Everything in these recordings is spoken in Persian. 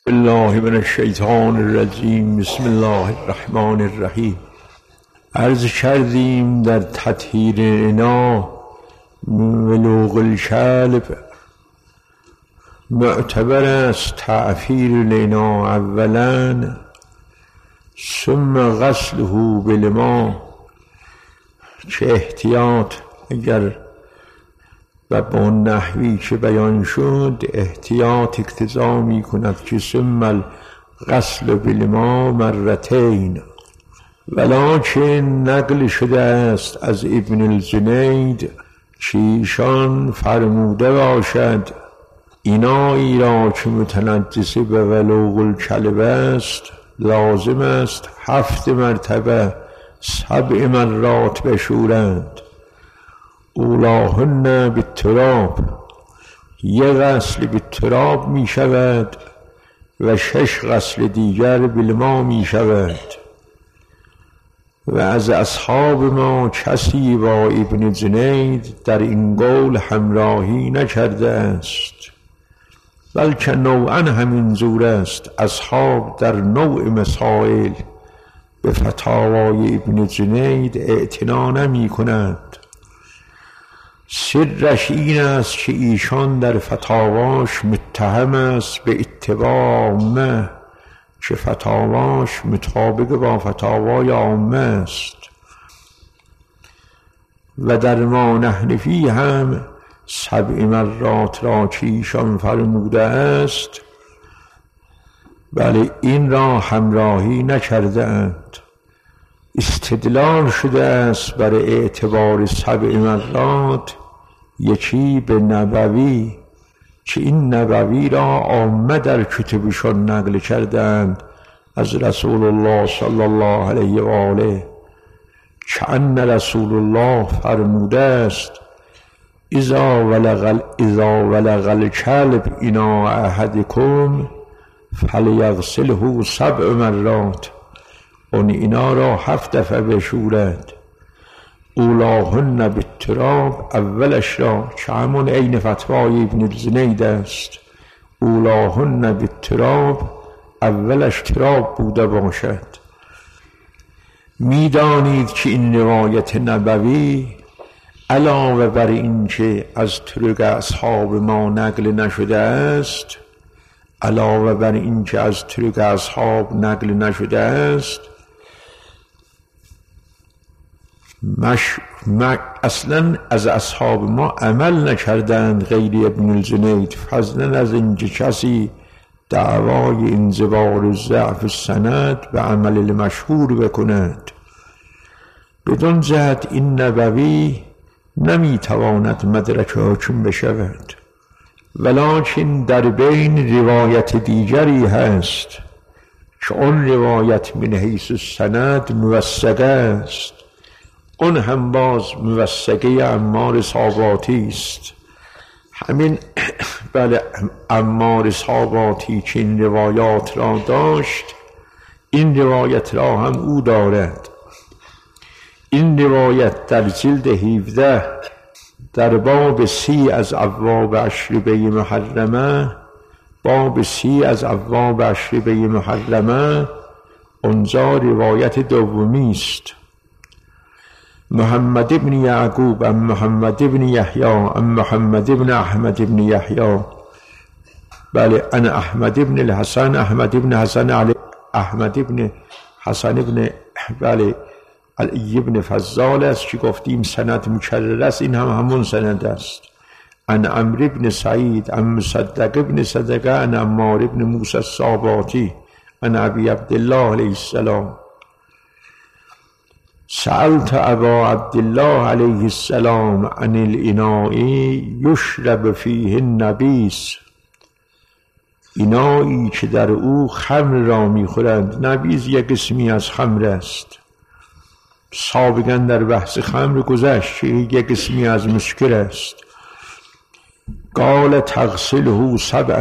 الله من الشیطان الرجیم. بسم الله الرحمن الرحیم. عرض کردیم در تطهیر انا ولوغ الکلب معتبر است تعفیر الانا اولا ثم غسله بالماء، که احتیاط اگر و با نحوی که بیان شد احتیاط اقتضا می کند که ثم الغسل بالماء مرتین، ولکن نقل شده است از ابن الجنید که ایشان فرموده باشد اینایی را که متنجس به ولوغ الکلب است لازم است 7 مرتبه 7 مرات بشورند. اولاهن بالتراب، یک غسل بالتراب می شود و 6 غسل دیگر بالماء می شود. و از اصحاب ما کسی با ابن جنید در این قول همراهی نکرده است، بلکه نوعا همین زور است. اصحاب در نوع مسائل به فتاوای ابن جنید اعتنا نمی کنند. سرش این است که ایشان در فتاواش متهم است به اتباع عامه، که فتاواش مطابق با فتاوای عامه است. و در ما نحنفی هم 7 مرات را که ایشان فرموده است بله این را همراهی نکرده اند. استدلال شده است برای اعتبار 7 مرات یکی به نبوی، که این نبوی را عامه در کتبشان نقل کردند از رسول الله صلی الله علیه و آله، که ان رسول الله فرموده است اذا ولغ الکلب اناء احدکم فلیغسله 7 مرات، اون اینا را 7 دفعه بشورد. اولاهن بالتراب، اولش را که همون عین فتوای ابن الجنید است، اولاهن بالتراب اولش تراب بوده باشد. میدانید که این روایت نبوی علاوه بر این که از طرق اصحاب ما نقل نشده است، علاوه بر این که از طرق اصحاب نقل نشده است، اصلا از اصحاب ما عمل نکردند غیر ابن الجنید، فضلا از اینکه کسی دعوای انزوار ضعف السند به عمل المشهور بکند. بدون جهت این نبوی نمیتواند مدرک حاکم بشود، ولکن در بین روایت دیگری هست که اون روایت من حیث السند موثقه است، اون هم باز موثقه عمار صاباتی است. همین بله عمار صاباتی که این روایات را داشت این روایت را هم او دارد. این روایت در جلد 17 در باب 30 از ابواب اشربه محرمه، باب 30 از ابواب اشربه محرمه، اونجا روایت دومی است. محمد ابن یعقوب ام محمد ابن یحیی ام محمد ابن احمد ابن یحیی، بله انا احمد ابن الحسن احمد ابن حسن علی احمد ابن حسن ابن بله علی ابن فضال است که گفتیم سند مکرر است، این هم همون سند است. ان عمرو ابن سعید ام مصدق ابن صدقه ان عمار ابن موسی الصاباتی ان ابی عبدالله علیه السلام سألت ابا عبدالله علیه السلام عن الاناء یشرب فیه النبیذ، اینایی که در او خمر را میخورند. نبیذ یک قسمی از خمر است، سابقا در بحث خمر گذشت که یک قسمی از مسکر است. قال تغسله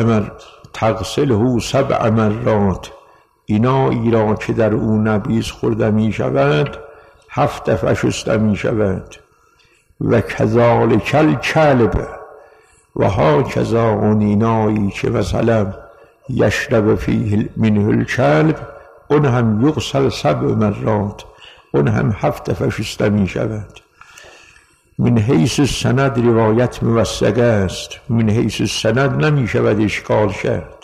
7 مرات، اینایی را که در او نبیذ خورده می شود 7 دفعه شسته می شود. و کذالک الکلب، و ها کذا اون اینایی که مثلا یشرب فیه منه الکلب، اون هم یغسل 7 مرات، اون هم 7 دفعه شسته می شود. من حیث سند روایت موثقه است، من حیث سند نمی شود اشکال کرد.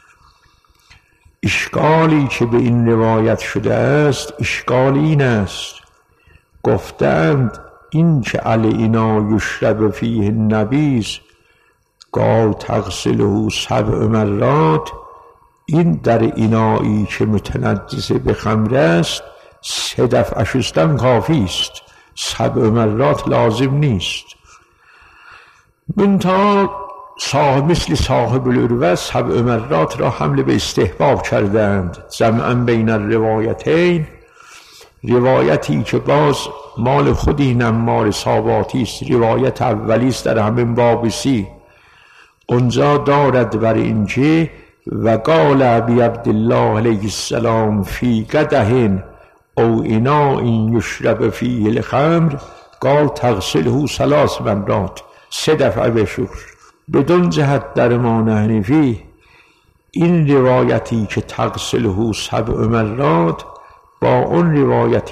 اشکالی که به این روایت شده است اشکال این است، گفتند این که علینا یشرب فیه النبیذ قال تغسله 7 مرات، این در اینایی که متنجس به خمر است 3 دفعه شستن کافی است، 7 مرات لازم نیست. منتها مثل صاحب العروة 7 مرات را حمل به استحباب کردند، جمعا بین الروایتین. روایتی که باز مال خود این عمار صاباتی است، روایت اولی است در همین بابسی، اونجا دارد بر اینکه و قال ابی عبدالله علیه السلام فی قدح او اناء یشرب فیه الخمر قال تغسله 3 مرات، 3 دفعه بشور. بدون جهت در امام حنیفی این روایتی که تغسله 7 مرات با اون روایت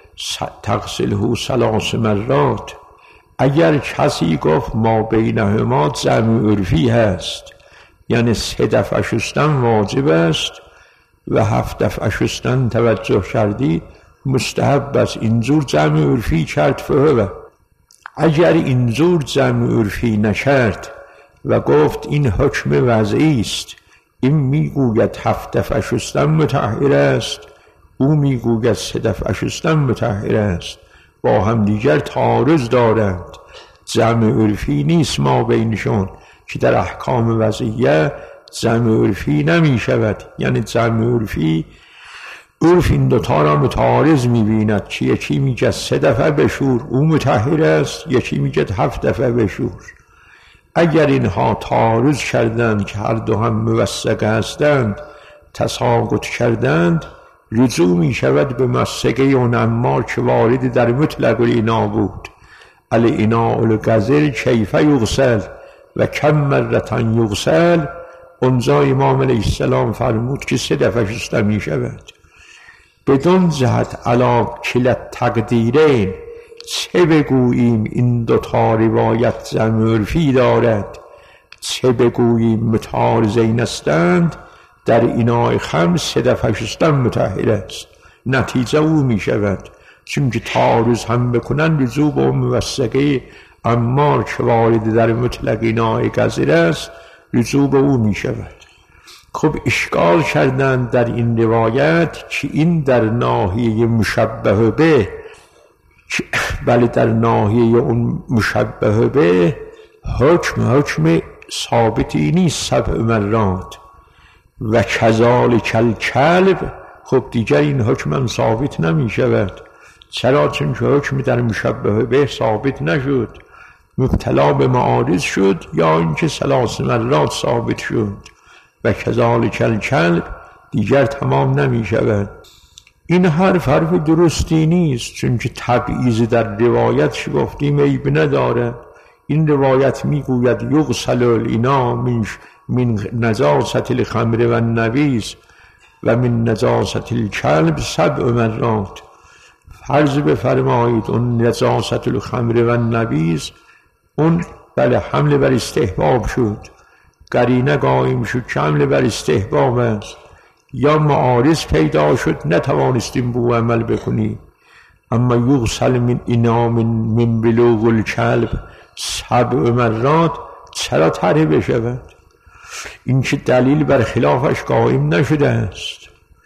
تغسله 3 مرات، اگر کسی گفت ما بینهما جمع عرفی هست، یعنی 3 دفعه شستن واجب است و 7 دفعه شستن توجه کردی مستحب است، اینجور جمع عرفی کرد فهوه. اگر اینجور جمع عرفی نکرد و گفت این حکم وضعی است، این میگوید 7 دفعه شستن مطهر است، او میگوید 3 دفعه شستن مطهر است، با هم دیگر تعارض دارند، جمع عرفی نیست ما بینشون که در احکام وضعیه جمع عرفی نمی شود. یعنی جمع عرفی، عرف این دوتا را متعارض میبیند که یکی میگه 3 دفعه بشور او مطهر است، یکی میگه 7 دفعه بشور. اگر اینها تعارض کردند که هر دو هم موثقه هستند، تساقط کردند، رجوع می شود به مسقه اون عمار که وارد در مطلق الاناء بود. الاناء القذر کیف یغسل و کم مرة یغسل، اونجا امام علیه السلام فرمود که 3 دفعه شسته می شود. بدون جهت علی کلا تقدیرین، چه بگوییم این دوتا روایت جمع عرفی دارد، چه بگوییم متعارضین هستند، در اناء خمر 3 دفعه شستن مطهر است. نتیجه او می شود چون که تعارض هم بکنن رجوع به موثقه عمار که وارد در مطلق اناء قذر است رجوع به او می شود. خب اشکال کردند در این روایت که این در ناحیه مشبه به، بله در ناحیه اون مشبه به حکم ثابتی نیست 7 مرات و کذالک الکلب. خب دیگر این حکم ثابت نمی شود. چرا؟ چون که حکم در مشبه به ثابت نشد، مبتلا به معارض شد، یا اینکه 3 مرات ثابت شد و کذالک الکلب دیگر تمام نمی شود. این حرف درستی نیست، چون که تبعیض در روایت گفتیم عیب نداره. این روایت میگوید یغسل الاناء من نجاست الخمر و النبیذ و من نجاست الکلب 7 مرات. فرض بفرمایید اون نجاست الخمر و النبیذ اون بله حمل بر استحباب شد، قرینه قائم شد که حمل بر استحباب است، یا معارض پیدا شد نتوانستیم به او عمل بکنیم. اما یغسل من اناء من بلوغ الکلب 7 مرات چرا طرح بشود؟ این که دلیل بر خلافش قائم نشده است.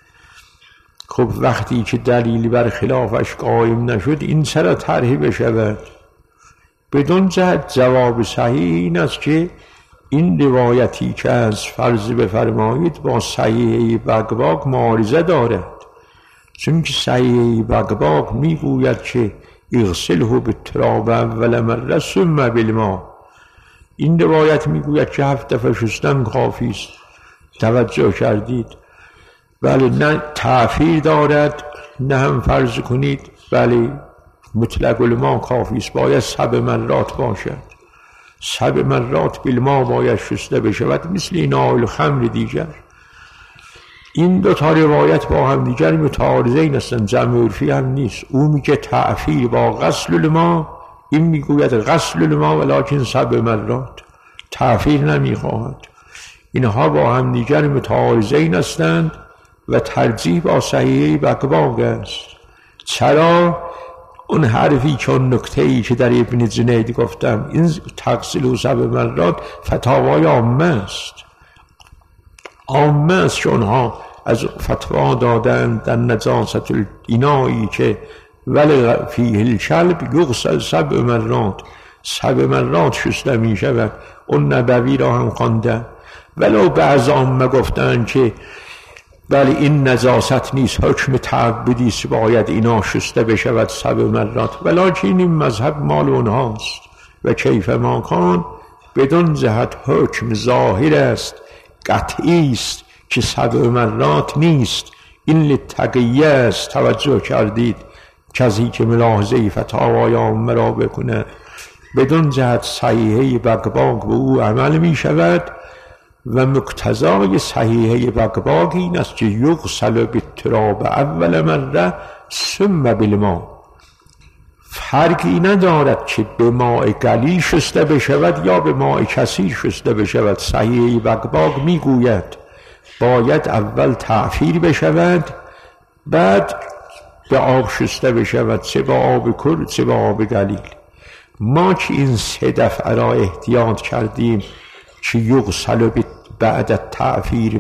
خب وقتی که دلیل بر خلافش قائم نشد این چرا طرح بشود؟ بدون جهت جواب صحیح این است که این روایتی که از فرض بفرمایید با صحیح بغباغ معارضه دارد، چون که صحیح بغباغ میگوید که اغسله بالتراب اول مره ثم بالماء. این روایت میگوید که 7 دفعه شستن کافی است. توجه کردید؟ بله، نه تأخیر دارد نه هم فرض کنید بله مطلق الماء کافی است، باید 7 مرات باشد. 7 مرات بالماء باید شسته بشود، مثل اناء الخمر دیگر این دو تا روایت با هم دیگر متعارضین هستند، جمع عرفی هم نیست. او میگه تعفیر با غسل الماء، این میگوید غسل الماء ولکن 7 مرات، تعفیر نمیخواهد. اینها با هم دیگر متعارضین هستند و ترجیح با صحیحه بقباق است. چرا؟ اون حرفی که اون نکته‌ای که در ابن جنید گفتم، این تغسل 7 مرات فتاوای عامه است، عامه است که اونها از فتوا دادن در نجاست الانایی که ولی فیه الکلب یغسل 7 مرات، 7 مرات شسته می شود. اون نبوی را هم خواندن. ولو بعض عامه گفتن که ولی این نجاست نیست، حکم تعبدی است، باید اینا شسته بشود 7 مرات، ولکن این مذهب مال اونهاست و کیف ما کان. بدون جهت حکم ظاهر است، قطعی است که 7 مرات نیست. این لتقیه است. توجه کردید؟ کسی که ملاحظه فتاوای عامه را بکنه بدون جهت صحیحه بقباق به او عمل می شود و مقتضای صحیحه بقباق این است که یغسل بالتراب اول مره ثم بالماء. فرقی ندارد که به ماء قلیل شسته بشود یا به ماء کثیر شسته بشود. صحیحه بقباق می گوید باید اول تعفیر بشود، بعد به آب شسته بشود، چه با آب کل چه با آب قلیل. ما که این 3 دفعه را احتیاط کردیم که یغسل بعد التعفیر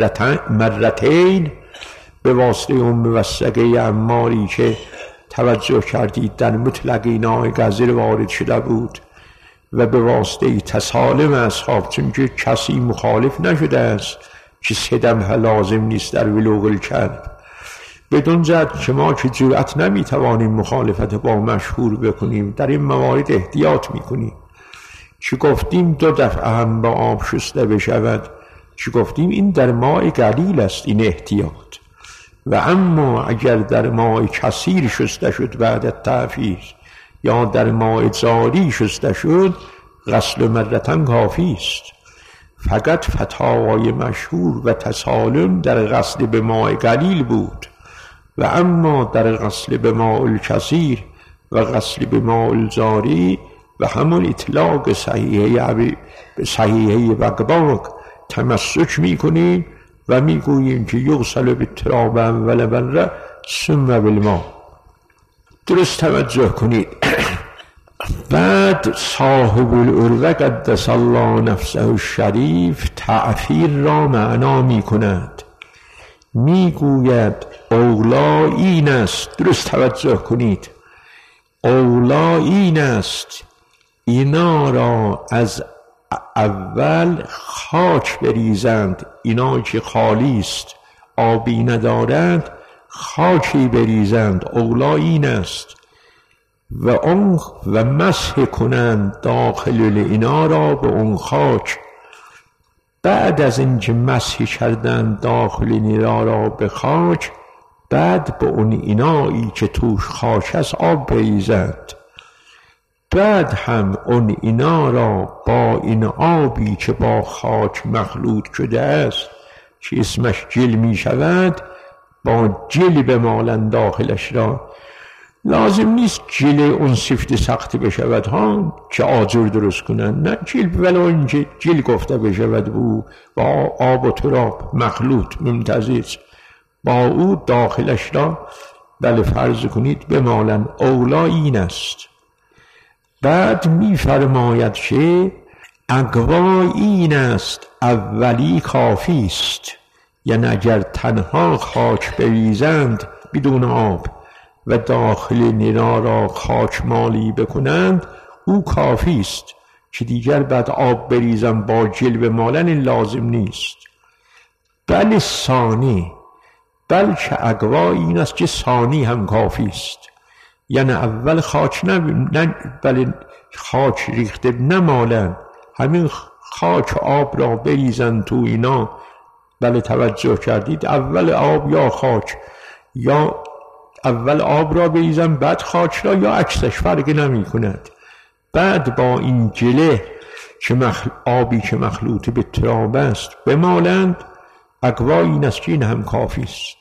مرتین به واسطه اون موثقه عماری که توجه کردید در مطلق اینای گزیر وارد شده بود و به واسطه تسالم اصحاب، چون که کسی مخالف نشده است که 3 دفعه لازم نیست در ولوغ الکلب. بدون جد که ما که جرأت نمیتوانیم مخالفت با مشهور بکنیم، در این موارد احتیاط میکنیم. چه گفتیم 2 دفعه هم با آب شسته بشود، چه گفتیم این در ماء قلیل است، این احتیاط. و اما اگر در ماء کثیر شسته شد بعد التعفیر یا در ماء جاری شسته شد، غسل مرتن کافی است. فقط فتاوای مشهور و تسالم در غسل به ماء قلیل بود و اما در غسل به ماء الکثیر و غسل به ماء الجاری و همون اطلاق صحیحه بقباق تمسک میکنیم و میگوییم که یغسل بالتراب اول مره ثم بالماء. درست توجه کنید. بعد صاحب العروة قدس الله نفسه الشریف تعفیر را معنا میکند، میگوید اولا این است. درست توجه کنید. اولا این است اینا را از اول خاک بریزند، اینا که خالی است آبی ندارند خاکی بریزند. اولا این است و مسح کنند داخل اینا را به اون خاک. بعد از اینکه مسح کردند داخل اینا را به خاک، بعد به اون اینایی که توش خاک است آب بریزند. بعد هم اون اینا را با این آبی که با خاک مخلوط شده است که اسمش جل می شود، با جل بمالند داخلش را. لازم نیست جل اون سفت سخت بشود ها که آجر درست کنند، نه، جل ولو اینکه جل گفته بشود او با آب و تراب مخلوط ممتزج با او داخلش را بله فرض کنید بمالند. اولا این است. بعد می فرماید که اقوا این است اولی کافی است، یعنی اگر تنها خاک بریزند بدون آب و داخل نینا را خاک مالی بکنند او کافی است، که دیگر بعد آب بریزن با جلب مالن لازم نیست. بل ثانی، بلکه اقوا این است که ثانی هم کافی است، یعنی اول خاک بله خاک ریخته نمالن، همین خاک آب را بریزن تو اینا. بله توجه کردید؟ اول آب یا خاک، یا اول آب را بریزن بعد خاک را، یا عکسش فرقی نمی کند. بعد با این جله که آبی که مخلوط به تراب است بمالند اقوا این است که این هم کافی است.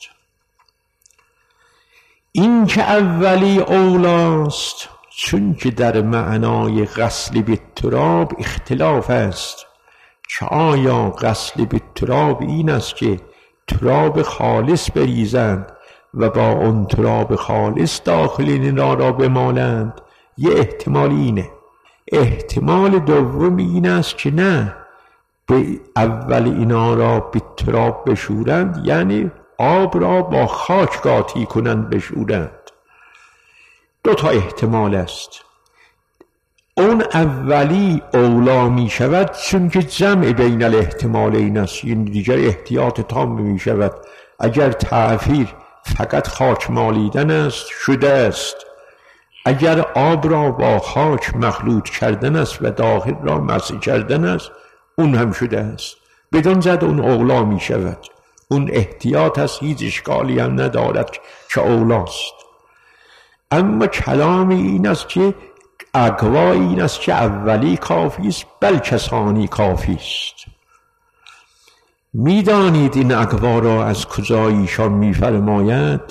این که اولی اولاست، چون که در معنای غسل بالتراب اختلاف است. که آیا غسل بالتراب این است که تراب خالص بریزند و با اون تراب خالص داخل این را بمالند؟ یه احتمال اینه. احتمال دوم این است که نه، به اول اینا را به تراب بشورند، یعنی آب را با خاک قاطی کنند بشورند. دو تا احتمال است. اون اولی اولا می شود چون که جمع بین الاحتمالین است، این دیگر احتیاط تام می شود. اگر تعفیر فقط خاک مالیدن است شده است، اگر آب را با خاک مخلوط کردن است و داخل را مسح کردن است اون هم شده است. بدون زد اون اولا می شود. اون احتیاط است، هیچ اشکالی هم ندارد که اولاست. اما کلام این است که اقوا این است که اولی کافی است بلکه ثانی کافی است. میدانید این اقوا را از کجا ایشان میفرماید؟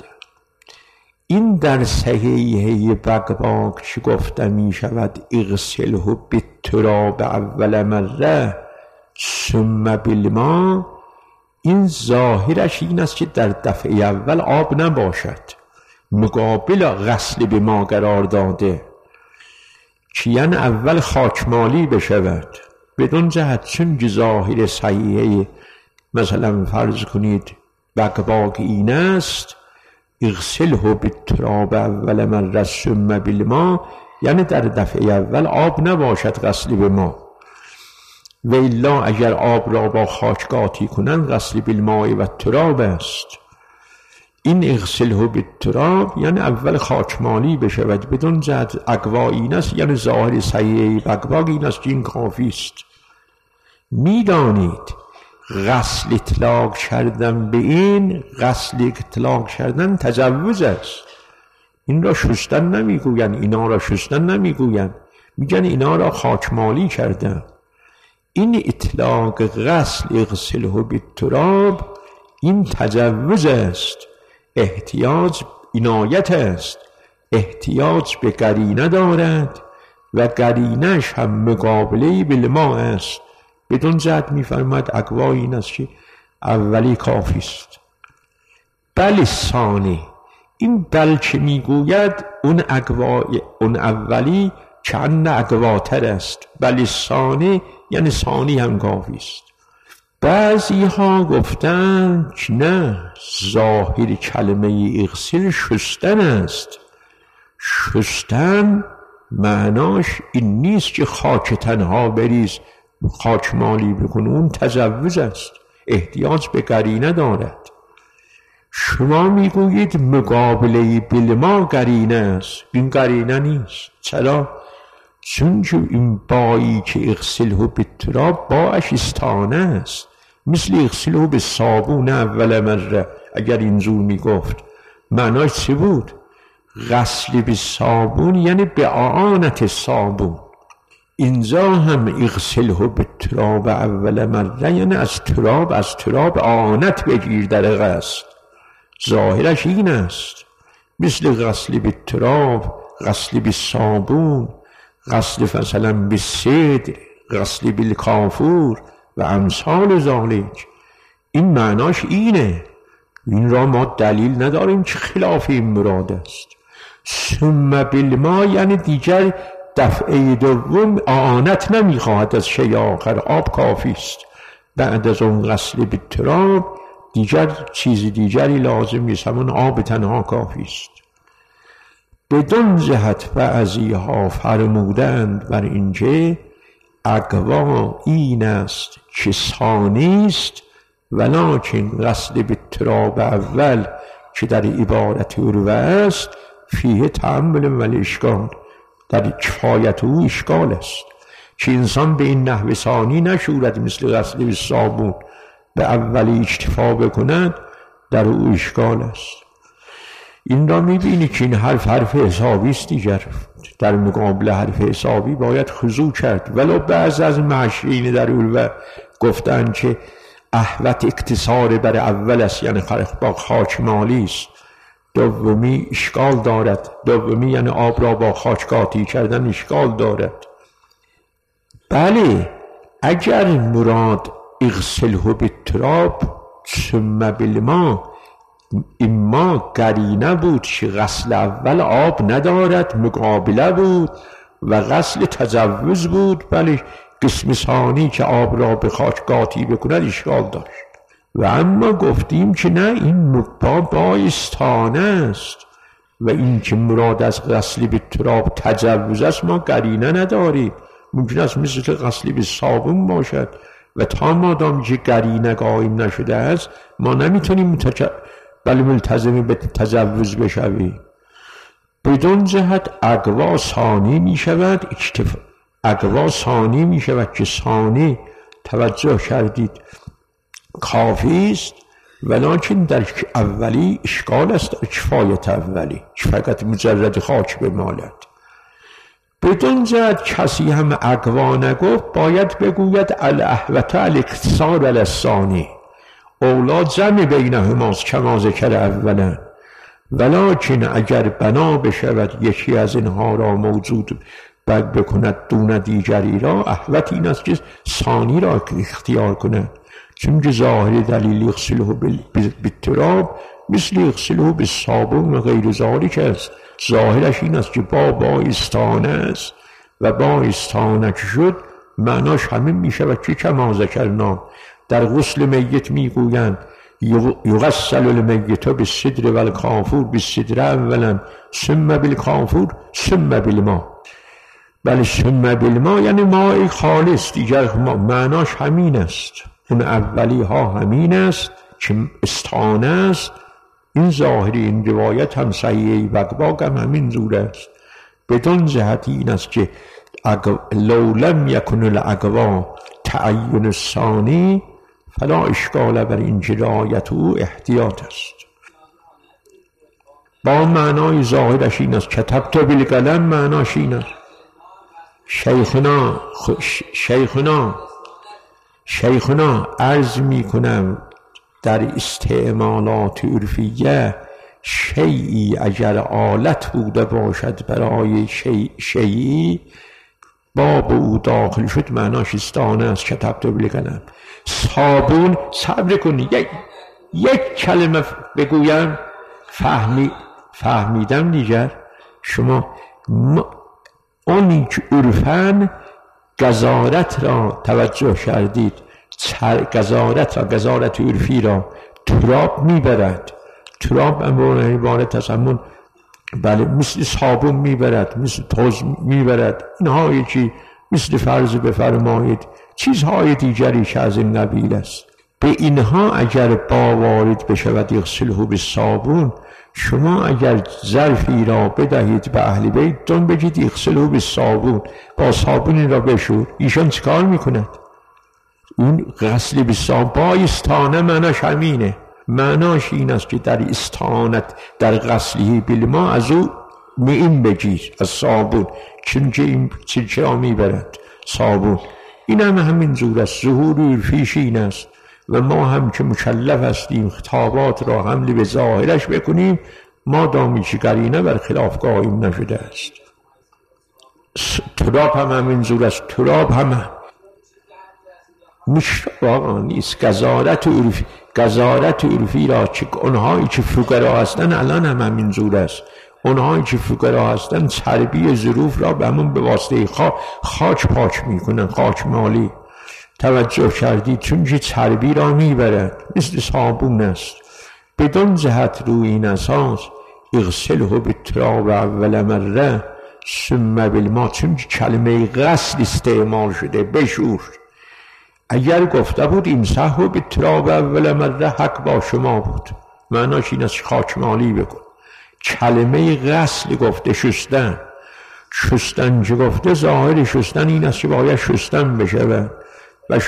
این در صحیحه بقباق چه گفته می شود؟ اغسله بالتراب اول مره ثم بالماء. این ظاهرش این است که در دفعه اول آب نباشد، مقابل غسل به ما قرار داده که یعنی اول خاکمالی بشود. بدون جهت چون ظاهر صحیحه مثلا فرض کنید بقباق این است اغسله بالتراب اول مره ثم بالماء، یعنی در دفعه اول آب نباشد غسل به ما، و الا اگر آب را با خاک قاطی کنند غسل بالماء و تراب است. این اغسله بالتراب یعنی اول خاکمالی بشود. بدون جهت اقوا این است، یعنی ظاهر صحیح بقباق این است که این کافی است. میدانید غسل اطلاق کردن به این، غسل اطلاق کردن تجوز است. این را شستن نمیگوین، اینا را شستن نمیگوین، میگن اینا را خاکمالی کردن. این اطلاق غسل اغسله بالتراب این تجوز است، احتیاج عنایت است، احتیاج به قرینه دارد و قرینش هم مقابله بالماء است. بدون جهت میفرماید اقوا این است که اولی کافی است. بل ثانی، این بل که میگوید اون اولی چند اقواتر است. بل ثانی یعنی ثانی هم کافی است. بعضی ها گفتند که نه، ظاهر کلمه اغسل شستن است. شستن معناش این نیست که خاک تنها بریز خاک مالی بکن، اون تجوز است، احتیاج به قرینه دارد. شما میگویید مقابله بالماء قرینه است، این قرینه نیست. چرا؟ چون که این بایی که اغسله بالتراب باش استانه است، مثل اغسله بالصابون اول مره. اگر اینجور میگفت معناش چه بود؟ غسل بالصابون یعنی به اعانت صابون. اینجا هم اغسله بالتراب اول مره یعنی از تراب اعانت بگیر در غسل. ظاهرش این است، مثل غسل بالتراب، غسل بالصابون، غسل مثلا بالصدر، غسل بالکافور و امثال ذالک. این معناش اینه. این را ما دلیل نداریم که خلاف این مراد است. ثم بالماء یعنی دیگر دفعه دوم اعانت نمیخواهد از شیء آخر، آب کافی است. بعد از اون غسل بالتراب دیگر چیز دیگری لازم نیست، همون آب تنها کافی است. بدون جهت بعضی ها فرمودند بر اینکه اقوا این است که ثانی است، ولکن غسل بالتراب اول که در عبارت عروه است فیه تأمل و اشکال، در کفایت او اشکال است که انسان به این نحو ثانی نشورد مثل غسل بالصابون به اولی اکتفا بکند، در او اشکال است. این را میبینی که این حرف حسابی است دیگر. در مقابل حرف حسابی باید خضوع کرد. ولو بعض از محشرین در عروه گفتند که احوت اقتصار بر اول است، یعنی با خاک مالی است. دومی اشکال دارد. دومی یعنی آب را با خاک قاطی کردن اشکال دارد. بله اگر مراد اغسله بالتراب ثم بالماء، اما قرینه بود که غسل اول آب ندارد، مقابله بود و غسل تجوز بود. بله قسم ثانی که آب را به خاک قاطی بکند اشکال داشت. و اما گفتیم که نه، این بایستانه است و این که مراد از غسل به تراب تجوز است ما قرینه نداریم. ممکن است مثل غسل به صابون باشد و تا مادام که قرینه قائم نشده است ما نمیتونیم بله ملتزم به تجوز بشویم. بدون جهت اقوا ثانی می شود، اقوا ثانی می شود که ثانی توجه کردید کافی است، ولکن در اولی اشکال است. در کفایت اولی فقط مجرد خاک بمالد. بدون جهت کسی هم اقوا نگفت، باید بگوید الاحوط الاقتصار علی الثانی، اولا جمع بینهماست کما ذکر اولا. ولکن اگر بنا بشود یکی از اینها را موجود بکند دون دیگری را، احوط این است که ثانی را اختیار کند. چون ظاهر دلیل اغسله بالتراب مثل اغسله بالصابون و غیر ذالک است. ظاهرش این است که بایستانه است و بایستانه که شد معناش همین می شود که کما ذکرنا در غسل میت می گویند یغسل المیت بالصدر و الکافور، بالصدر اولا ثم بالکافور ثم بالماء. بله ثم بالماء یعنی ماء خالص، دیگر معناش همین است. اون اولی ها همین است که استانه است. این ظاهری این روایت هم صحیحی وقباق هم همین زور است. بدون جهتی این است که لو لم یکن الاقوا تعین الثانی فلا اشکال بر این رعایت او احتیاط است. با معنای ظاهرش این است کتبت بالقلم، معناش این است شیخنا عرض می کنم در استعمالات عرفیه شیئی اگر آلت بوده باشد برای شیئی باب او داخل شد معناش استانه است. کتبت بالقلم. صابون صبر کنی یک کلمه بگویم فهمیدم دیگر. شما اونی که عرفاً گزارت را توجه کردید، گزارت عرفی را تراب میبرد. تراب امرون عبارت از همون بله مثل صابون میبرد، مثل توز میبرد. اینهایی که مثل فرض بفرمایید چیزهای دیگری که از این قبیل است، به اینها اگر با وارد بشود یغسله بالصابون، شما اگر ظرفی را بدهید به اهل بیت دون بگید یغسله بالصابون، با صابون این را بشور، ایشان چیکار میکند؟ اون غسل بالصابون بایستانه معناش همینه. معناش این است که در استانت در غسلی بالماء از او این بگیر از صابون، چونکه این چیزی را میبرد صابون. این هم همین زور است. ظهور عرفیش این است و ما هم که مکلف هستیم خطابات را حمل به ظاهرش بکنیم ما دامی که قرینه بر خلاف قائم نشده است. تراب هم همین زور است. تراب هم مشتبه نیست. گزارت عرفی را که اونهایی که فقرا هستن الان هم همین زور است. اونهایی که فقرا هستن چربی ظروف را به همون به واسطه خاک پاک میکنن، خاک مالی. توجه کردید؟ چون که چربی را میبرد مثل صابون است. بدون جهت روی این اساس اغسله بالتراب اول مره ثم بالماء، چون که کلمه غسل استعمال شده بشور. اگر گفته بود امسحوا بالتراب اول مره حق با شما بود، معناش این است خاک مالی بکن. کلمه غسل گفته شستن که گفته ظاهر شستن این است که باید شستن بشه و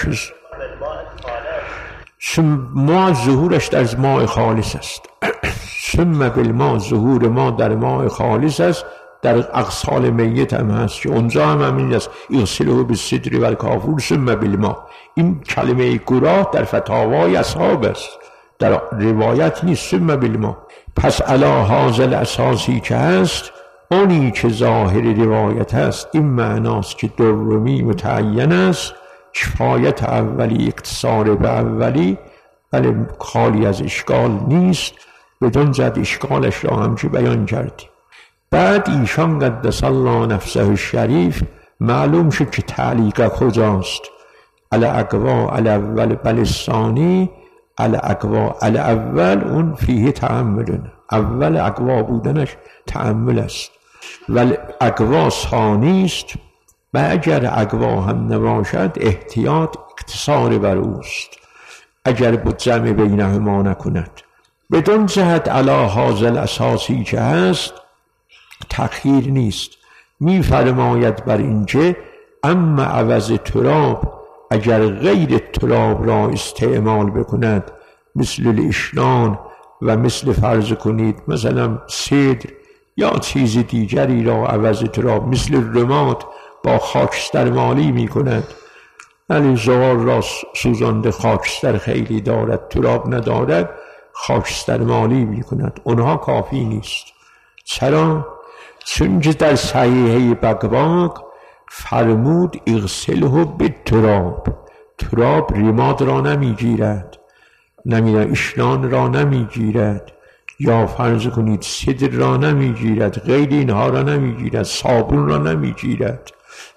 ما ظهورش در ماء خالص است. ثم بالماء ظهور ما در ماء خالص است. در اغسال میت هم هست که اونجا هم همین است، اغسله بالصدر و الکافور ثم بالماء. این کلمه گناه در فتاوای اصحاب است، در روایت نیست. ثم بالماء. پس علی هذا الاساسی که هست، اونی که ظاهر روایت هست این معناست که دومی متعین است، کفایت اولی اقتصار به اولی، ولی خالی از اشکال نیست. بدون زد اشکالش را هم که بیان کردیم. بعد ایشان قدس الله نفسه الشریف معلوم شد که تعلیق کجاست. الاقوا الاول بل الثانی، الاقوا الاول اون فیه تأمل، اول اقوا بودنش تأمل است، ولی اقوا ثانی است و اگر اقوا هم نباشد احتیاط اقتصار بر اوست اگر بود جمع بینهما نکند. بدون جهت علی هذا الاساسی که هست تأخیر نیست. می فرماید بر اینکه اما عوض تراب اگر غیر تراب را استعمال بکند، مثل الاشنان و مثل فرض کنید مثلا سدر یا چیز دیگری را عوض تراب، مثل رماد با خاکستر مالی می کند، ولی زغال را سوزانده خاکستر خیلی دارد، تراب ندارد، خاکستر مالی می کند، اونها کافی نیست. چرا؟ چون که در صحیحه بقباق فرمود اغسله بالتراب، تراب رماد را نمی گیرد، اشنان را نمی گیرد، یا فرض کنید سدر را نمی گیرد، غیر اینها را نمی گیرد، صابون را نمی گیرد.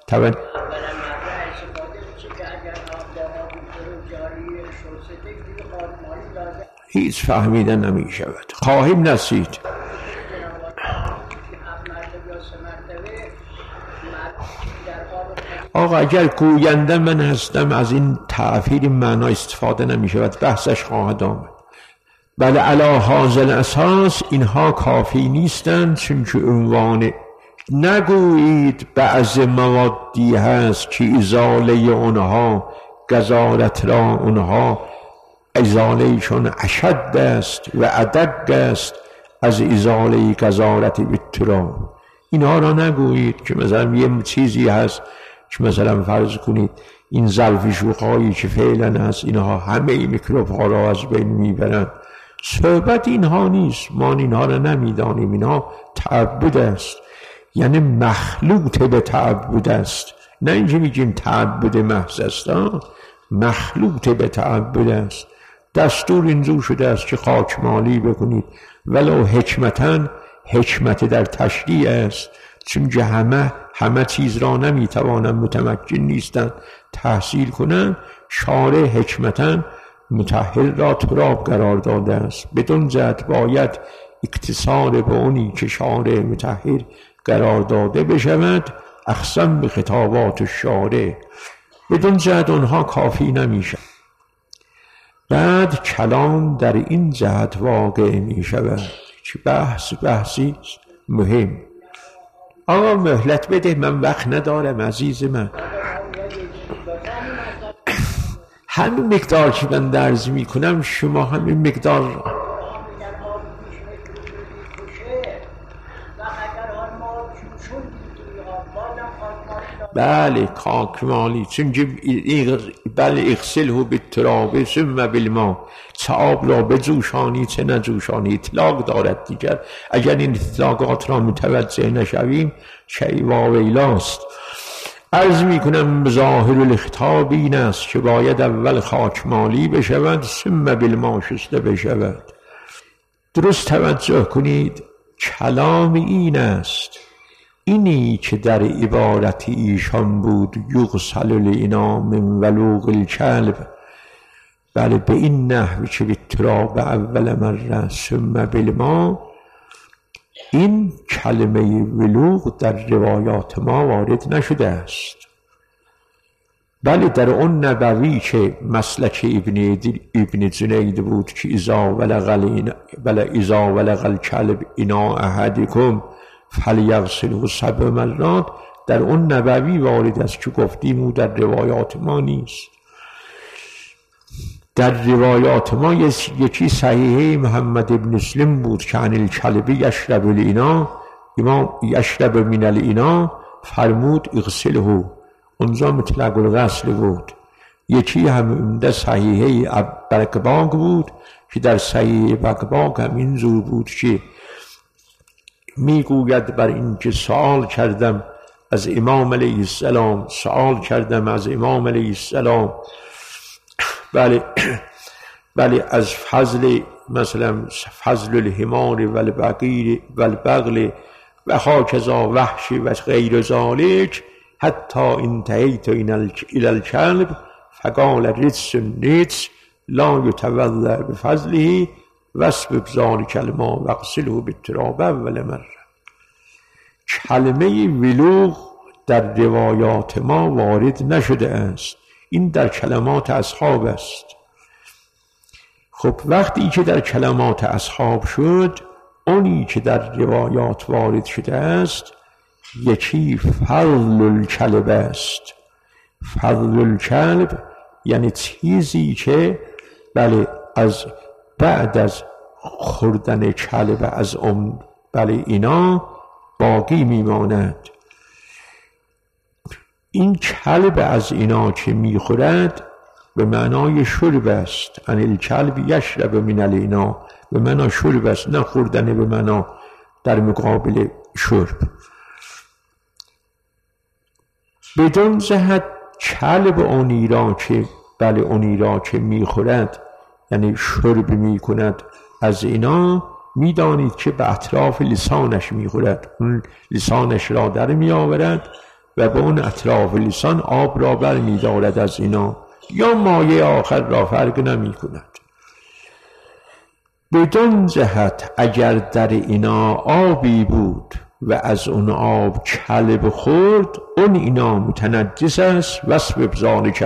هیچ فهمیده نمی شود. خواهیم رسید. آقا اگر گوینده من هستم از این تعبیر معنا استفاده نمی شود، بحثش خواهد آمد. بله علی هذا الاساس اینها کافی نیستند، چون که عنوان نگویید بعض موادی هست که ازاله اونها گزارت را اونها ازالهشون اشد است و ادق است از ازاله گزارت بالتراب. اینها را نگویید که مثلا یه چیزی هست که مثلا فرض کنید این ظرف شوخایی که فعلا هست اینها همه میکروب ها را از بین میبرند. صحبت اینها نیست، ما اینها را نمیدانیم. اینها تعبد است، یعنی مخلوط به تعبد است، نه اینکه میگیم تعبد محض است، مخلوط به تعبد است. دستور اینجور شده است که خاکمالی بکنید، ولو حکمتاً، حکمت در تشریع است، چون که همه چیز را نمیتوانند، متمکن نیستند تحصیل کنند. شارع حکمتاً مطهر را تراب قرار داده است، بدون جهت باید اقتصار به اونی که شارع مطهر قرار داده بشود، اقسم به خطابات الشارع، بدون جهت اونها کافی نمیشه. بعد کلام در این جهت واقع می شود که بحثی مهم. آقا مهلت بده، من وقت ندارم عزیز من. همین مقدار که من درز می کنم شما همین مقدار بله خاکمالی، چون که بله اغسله بالتراب ثم بالماء، چه آب را بجوشانی چه نجوشانی، اطلاق دارد دیگر. اگر این اطلاقات را متوجه نشویم شیء واویلاست. عرض می کنم ظاهر الخطاب این است که باید اول خاکمالی بشود ثم بالماء شسته بشود. درست توجه کنید، کلام این است، اینی که در عبارت ایشان بود یغسل الاناء من ولوغ الکلب، بله به این نحو که بالتراب اول مره ثم بالماء، این کلمه ولوغ در روایات ما وارد نشده است. بله در اون نبوی که مسلک ابن جنید بود که اذا ولغ الکلب اناء احدکم فلیغسله 7 مرات، در اون نبوی وارد است که گفتیم او در روایات ما نیست. در روایات ما یکی صحیحه محمد ابن مسلم بود که عن الکلب یشرب الاناء امام یشرب من الإناء فرمود اغسله، اونجا مطلق الغسل بود. یکی هم در صحیحه بکباگ بود که در صحیحه بکباگ هم این زور بود که میگوید بر این که سوال کردم از امام علیه السلام، سوال کردم از امام علیه السلام بله از فضل، مثلا فضل الحمار و البقیر و البغل و هاکذا وحش و غیر ذالک حتی انتهیت الى الكلب فقال رجس النجس لا یتوضا بفضله واسبب ذلک الماء واغسله بالتراب اول مره. کلمه ولوغ در روایات ما وارد نشده است، این در کلمات اصحاب است. خب وقتی که در کلمات اصحاب شد، اونی که در روایات وارد شده است یکی فضل الکلب است. فضل الکلب یعنی چیزی که بله از بعد از خوردن کلب از بله اینا باقی میماند. این کلب از اینا که میخورد به معنای شرب است. ان الکلب یشرب من الإناء به معنای شرب است، نه خوردن به معنا در مقابل شرب. بدون جهت کلب اونی را که بله اونی را که میخورد یعنی شرب میکند از اینا، میدانید که به اطراف لسانش میخورد، اون لسانش را در میآورد و به اون اطراف لسان آب را بر میدارد از اینا، یا مایه آخر را فرق نمی کند. بدون جهت اگر در اینا آبی بود و از اون آب کلب خورد، اون اینا متنجس است. واسبب ذلک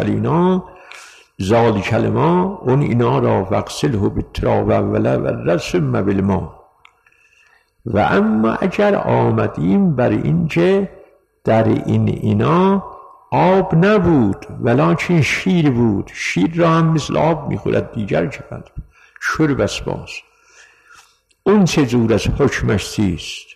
الماء اون اینا را واغسله بالتراب اولا و ثم بالماء. و اما اگر آمدیم بر این که در این اینا آب نبود ولکن شیر بود، شیر را هم مثل آب میخورد، دیگر که بند شرب است، باز اون چجور از حکمش چیست؟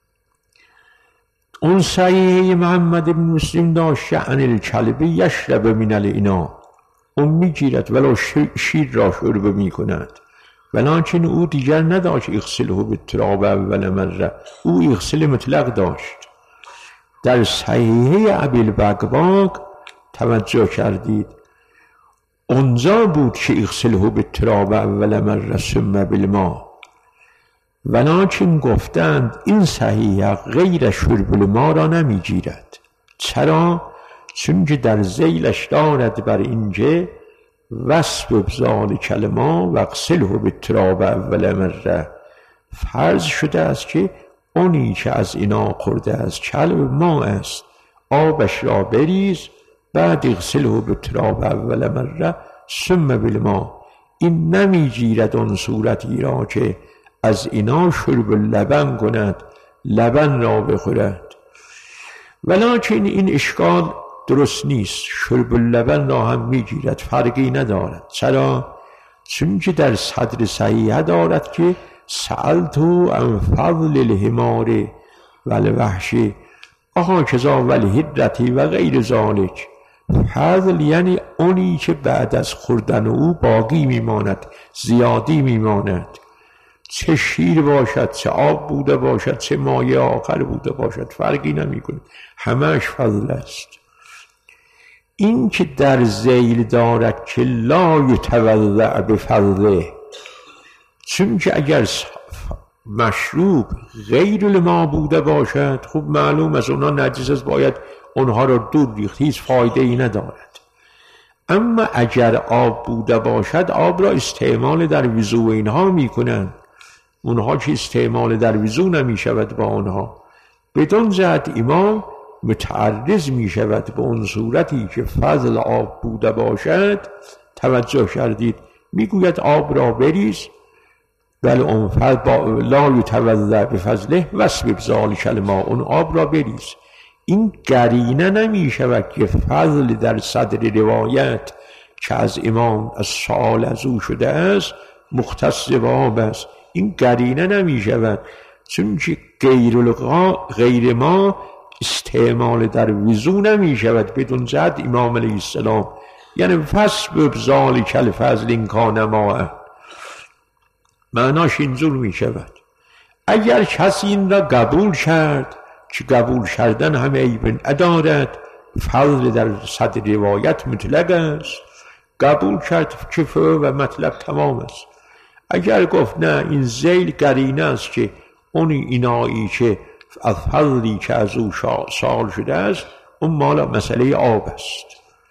اون صحیحه محمد بن مسلم داشته ان الکلب یشرب من الإناء، اون میگیرد ولو شیر را شرب میکند، ولکن او دیگر نداشت اغسله بالتراب اول مره، او اغسل مطلق داشت. در صحیحه ابی البکباگ توجه کردید اونجا بود که اغسله بالتراب اول مره ثم بالماء، ولکن گفتند این صحیحه غیر شرب الماء را نمیگیرد. چرا؟ چون که در ذیلش دارد بر اینجا واسبب ذلک الماء واغسله بالتراب اول مره، فرض شده است که اونی که از اینا خورده از کلب ما است، آبش را بریز بعد اغسله بالتراب اول مره ثم بالماء. این نمیگیرد اون صورتی را که از اینا شرب لبن کند، لبن را بخورد. ولکن این اشکال درست نیست، شرب لبن را هم میگیرد، فرقی ندارد. چرا؟ چون که در صدر صحیحه دارد که سألتو عن فضل الحمار و الوحش و هاکذا و الهرة و غیر ذالک. فضل یعنی اونی که بعد از خوردن او باقی میماند، زیادی میماند، چه شیر باشد، چه آب بوده باشد، چه مایه آخر بوده باشد، فرقی نمیکنه، همش فضل است. این که در ذیل دارد که لا یتوضا بفضله، چون که اگر مشروب غیر الماء بوده باشد، خب معلوم از اونا نجس است، باید اونها را دور ریخت، هیچ فایده ای ندارد. اما اگر آب بوده باشد، آب را استعمال در وضو اینها میکنند، اونها که استعمال در وضو نمی شود با اونها. بدون جهت امام متعرض می شود به اون صورتی که فضل آب بوده باشد. توجه کردید میگوید آب را بریز، بل اون فضل لا یتوضا بفضله واسبب ذلک الماء، اون آب را بریز. این قرینه نمی شود که فضل در صدر روایت که از امام از سؤال از او شده است مختص به آب است، این قرینه نمی شود. چون غیر ما استعمال در وضو نمی شود بدون جهت امام علیه السلام، یعنی فسبب ذالک الفضل ان کان ماء، معناش اینجور می شود. اگر کسی این را قبول کرد که قبول کردن همه عیب ندارد، فضل در صدر روایت مطلق است، قبول کرد کفه و مطلب تمام است. اگر گفت نه این ذیل قرینه است که اون اینایی که از فضلی که از او سال شده است اون مالا مسئله آب است،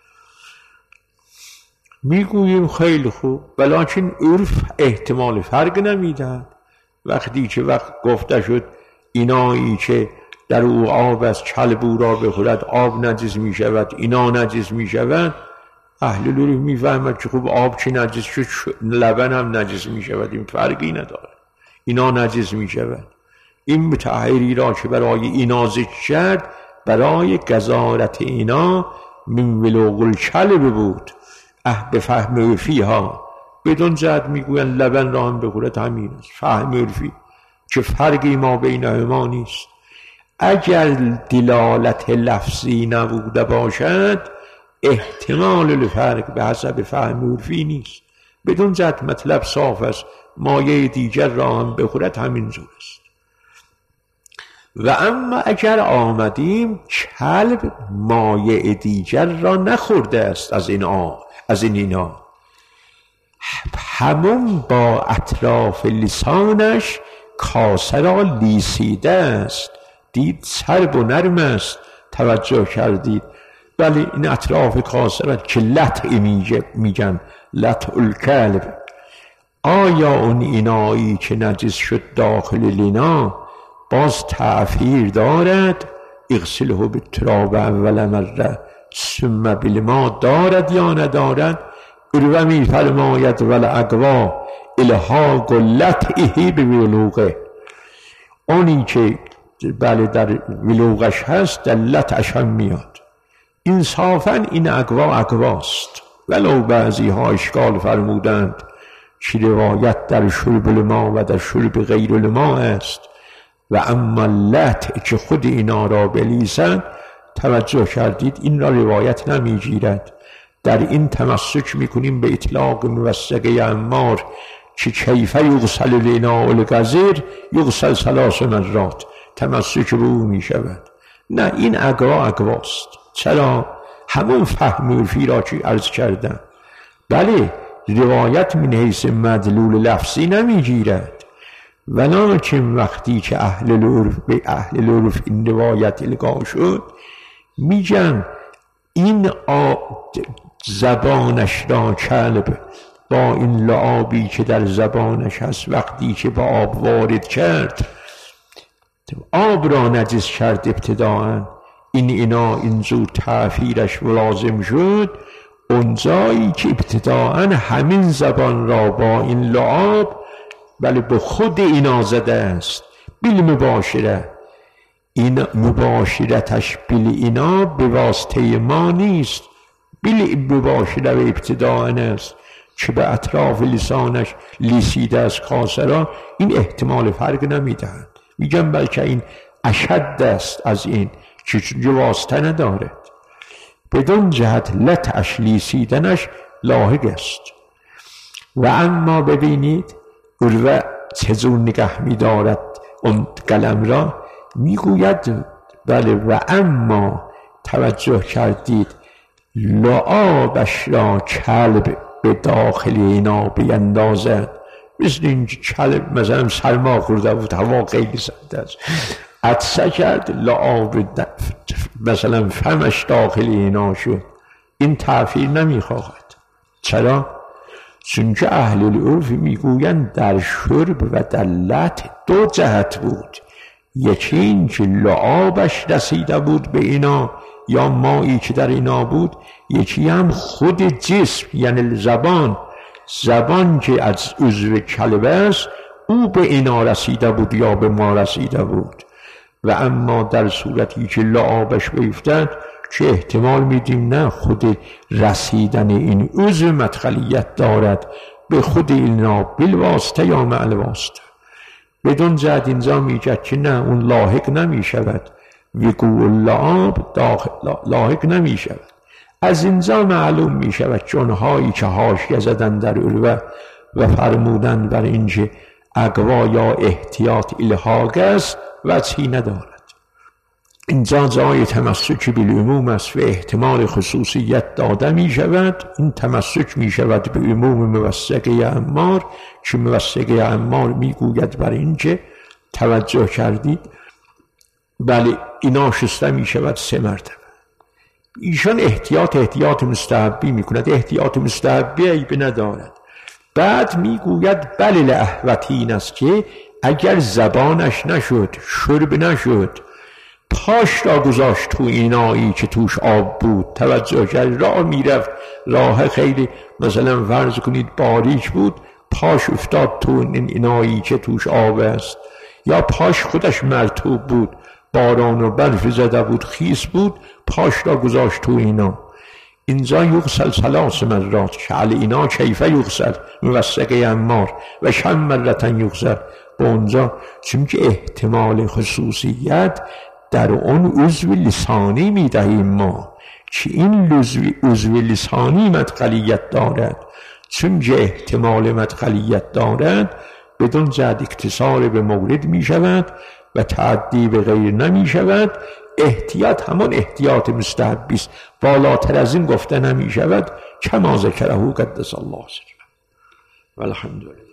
میگوییم خیلی خوب، ولیکن عرف احتمال فرق نمیدهد. وقتی که وقت گفته شد اینایی که در او آب است کلب او را بخورد آب نجس می شود، اینا نجس می شود، اهل العرف می فهمد که خوب آب چه نجس شد لبن هم نجس می شود، این فرقی نداره، اینا نجس می شود. این متحری را که برای اینا ذکر کرد برای گزارت اینا من ولوغ الکلب بود، به فهم عرفی ها بدون جهت میگوین لبن را هم بخورد همین است، فهم عرفی که فرقی ما بین ما نیست. اگر دلالت لفظی نبوده باشد احتمال الفرق به حسب فهم عرفی نیست، بدون جهت مطلب صاف است، مایه دیگر را هم بخورد همینجور است. و اما اگر آمدیم کلب مایه دیگر را نخورده است از اینا، همون با اطراف لسانش کاسه را لیسیده است، دید سرب و نرم است، توجه کردید، ولی این اطراف کاسه را که لطع میگن، لطع الکلب. آیا اون اینایی که نجس شد داخل لینا باز تعفیر دارد؟ اغسله بالتراب اول مره ثم بالماء دارد یا ندارد؟ عروه می فرماید والاقوا الحاق لطعه بولوغه، اونی که بله در ولوغش هست در لطعش هم میاد. انصافا این اقواست، ولو بعضی ها اشکال فرمودند که روایت در شرب الماء و در شرب غیر الماء است و اما لطع که خود اینا را بلیسند، توجه کردید این را روایت نمیگیرد. در این تمسک میکنیم به اطلاق موثقه عمار که کیفه یغسل الاناء القذر یغسل 3 مرات، تمسک به او میشود. نه، این اقواست. چرا؟ همون فهم عرفی را که عرض کردم. بله روایت من حیث مدلول لفظی نمیگیرد، ولیکن وقتی که اهل العرف این روایت القا شد میگن این زبانش را کلب با این لعابی که در زبانش هست وقتی که با آب وارد کرد آب را نجس کرد ابتداءً، اینا اینجور تعفیرش لازم شد. اونجایی که ابتداءً همین زبان را با این لعاب بله به خود اینا زده است بیل مباشره، این مباشرتش بیل اینا به واسطه ما نیست، بیل مباشره و ابتداءً است که به اطراف لسانش لیسیده از کاسه را، این احتمال فرق نمیدهند. میگم بلکه این اشد است از این که واسطه ندارد، بدون جهت لطعش لیسیدنش لاحق است. و اما ببینید عروه چجور نگه می‌دارد اون قلم را، میگوید بله و اما توجه کردید لعابش را کلب به داخل اینا بیندازد، مثل این کلب مثلا سرما خورده بود هوا خیلی سرد است، عطسه کرد لعاب مثلا فمش داخل اینا شد، این تعفیر نمیخواهد. چرا؟ چون که اهل العرف میگویند در شرب و در لطع 2 جهت بود، یکی این که لعابش رسیده بود به اینا یا مایی که در اینا بود، یکی هم خود جسم یعنی زبان که از عضو کلب است او به اینا رسیده بود یا به ما رسیده بود. و اما در صورتی که لعابش بیفتد که احتمال میدیم نه خود رسیدن این عضو مدخلیت دارد به خود اینا بالواسطه یا مع الواسطه، بدون زد اینجا میگه که نه اون لاحق نمی شود، وقوع اللعاب لاحق نمی شود. از اینجا معلوم می شود که اونهایی که حاشیه زدن در علوه و فرمودن بر اینکه اقوا یا احتیاط الحاق است وجهی ندارد. اینجا جای تمسک بالعموم است و احتمال خصوصیت داده می شود. این تمسک می شود به عموم موثقه عمار که موثقه عمار می گوید بر اینکه توجه کردید بله اینا شسته می شود 3 مرتبه. ایشان احتیاط مستحبی می کند، احتیاط مستحبی عیب ندارد. بعد می گوید بله لأحوتین است که اگر زبانش نشد، شرب نشد، پاش را گذاشت تو اینایی که توش آب بود، توجه کرد راه میرفت، راه خیلی مثلا فرض کنید باریک بود، پاش افتاد تو این اینایی که توش آب است، یا پاش خودش مرطوب بود، باران و برف زده بود، خیس بود، پاش را گذاشت تو اینا. اینجا یغسل 3 مرات که علی اینا کیفه یغسل موثقه عمار و چند مرتا یغسل به اونجا، چون که احتمال خصوصیت در اون عضو لسانی میدهیم ما که این عضو لسانی مدخلیت دارد. چون که احتمال مدخلیت دارد بدون زد اکتسار به مورد می شود و تعدی به غیر نمی شود. احتیاط همان احتیاط مستحبی است، بالاتر از این گفته نمی شود. کما ذکره قدس الله سره و الحمدلله.